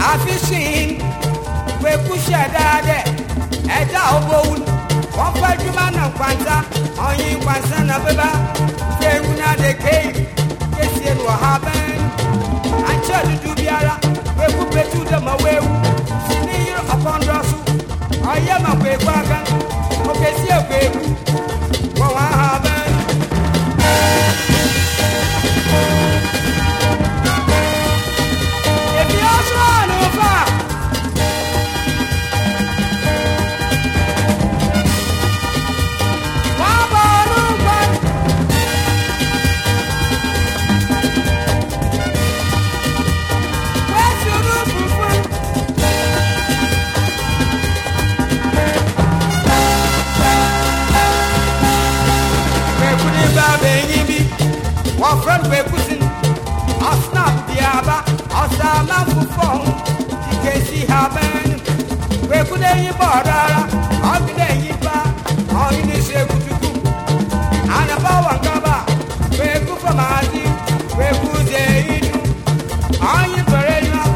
Afishin, we push a dade, Eda Oboun, one for Juman and Quanta, on you Quansan of Beba, Feruna de Cave, yes, it will happen. And Charlie Dubiara, we put it to them away, sneer upon Russell. I am a big wagon, okay, see a baby. Well, I haven't. If you also want to fly, one friend we cousin, I'll snap the abba, I'll start my phone. You can see how many we could any border, I'll be there, you back, all in the shape to do. And about one cover, we go from our team, we could say, are you very well?